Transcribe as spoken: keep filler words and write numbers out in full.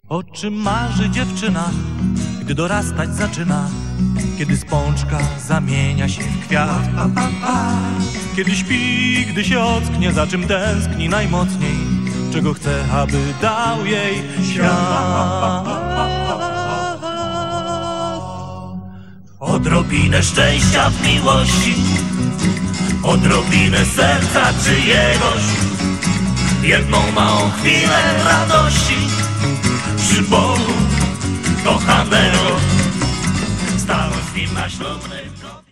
O czym marzy dziewczyna, gdy dorastać zaczyna? Kiedy z pączka zamienia się w kwiat. Kiedy śpi, gdy się ocknie, za czym tęskni najmocniej, czego chce, aby dał jej świat. Odrobinę szczęścia w miłości, odrobinę serca czyjegoś, jedną małą chwilę radości przy Bogu kochanego, stanąć z nim na ślubnej